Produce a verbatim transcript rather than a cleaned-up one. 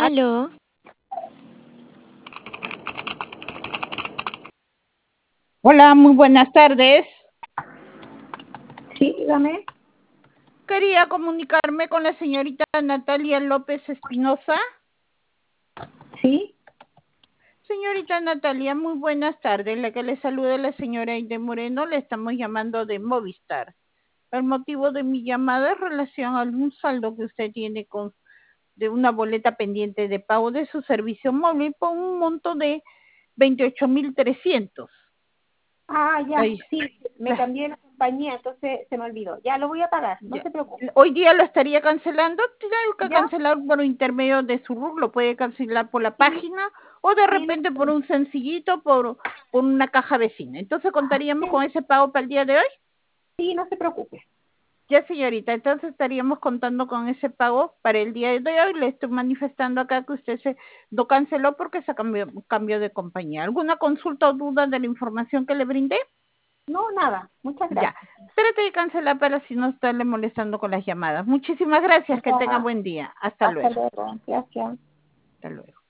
Aló. Hola, muy buenas tardes. Sí, dígame. Quería comunicarme con la señorita Natalia López Espinosa. Sí. Señorita Natalia, muy buenas tardes. La que le saluda es la señora Aide Moreno. Le estamos llamando de Movistar. El motivo de mi llamada es relación a un saldo que usted tiene con de una boleta pendiente de pago de su servicio móvil por un monto de veintiocho mil trescientos. Ah, ya, Ay, sí, me la- cambié de compañía, entonces se me olvidó. Ya lo voy a pagar, no ya. se preocupe. Hoy día lo estaría cancelando. Tiene que ¿Ya? cancelar por intermedio de su R U C, lo puede cancelar por la Sí, página o de sí, repente por un sencillito, por, por una caja vecina. Entonces, ¿contaríamos con ese pago para el día de hoy? sí, no se preocupe. Ya, señorita, entonces estaríamos contando con ese pago para el día de hoy. Le estoy manifestando acá que usted se lo canceló porque se cambió, cambió de compañía. ¿Alguna consulta o duda de la información que le brindé? No, nada, muchas Ya, gracias. trate de cancelar para si no estarle molestando con las llamadas. Muchísimas gracias, que tenga Ya, buen día. Hasta hasta luego. luego, gracias. Hasta luego.